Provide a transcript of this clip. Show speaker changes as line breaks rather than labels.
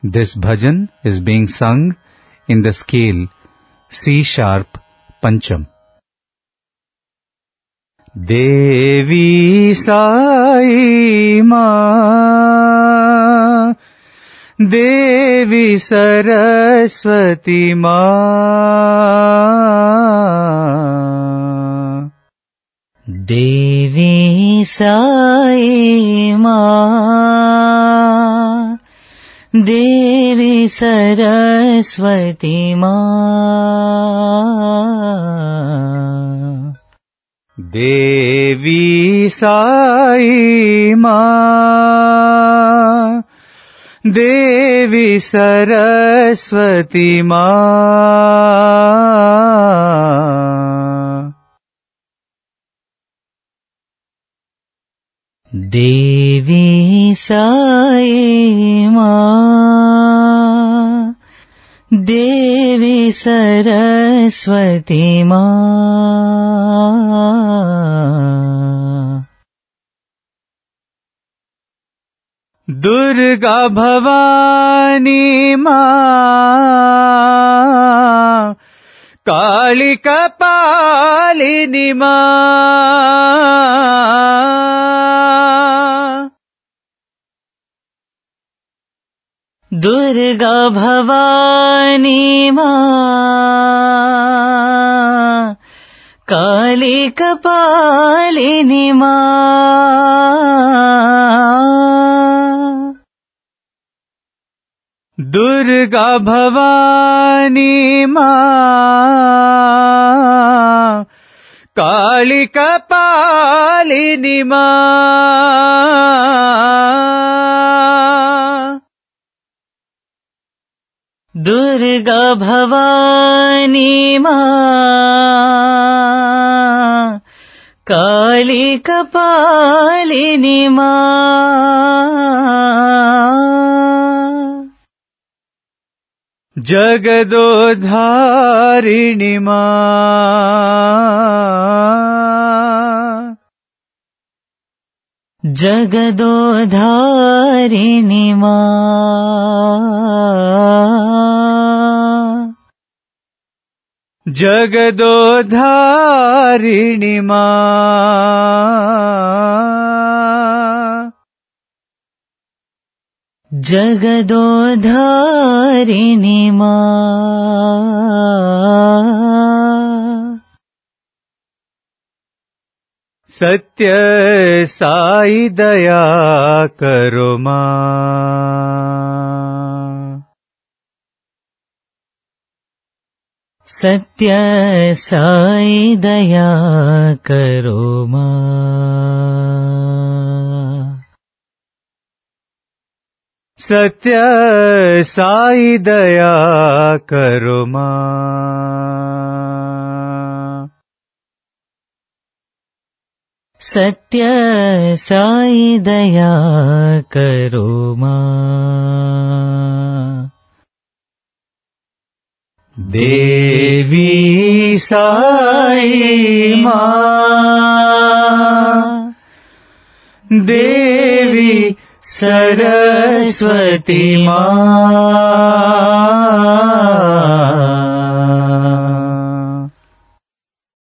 This bhajan is being sung in the scale C-sharp Pancham. Devi Sai Ma, Devi Saraswati Ma,
Devi Sai Ma, Devi Saraswati Ma,
Devi Sai Ma, Devi Saraswati Ma,
Devi Sai Ma, Devi Saraswati Ma,
Durga Bhavani Ma, Kali Kapalini Ma,
Durga Bhavani Ma, Kali Kapalini Ma,
Durga Bhavani Ma, Kali Kapalini Ma,
Durga Bhavani Ma, Kali Kapalini Ma,
Jagadodharini Ma,
Jagadodharini Ma,
Jagadodharini Ma,
Jagadodharini Ma,
Satya Sai Daya Karo Ma,
Satya Sai Daya Karo Ma,
Satya Sai Daya Karo Ma,
Satya Sai Daya Karo Ma,
Devi Sai Ma, Devi Saraswati Ma,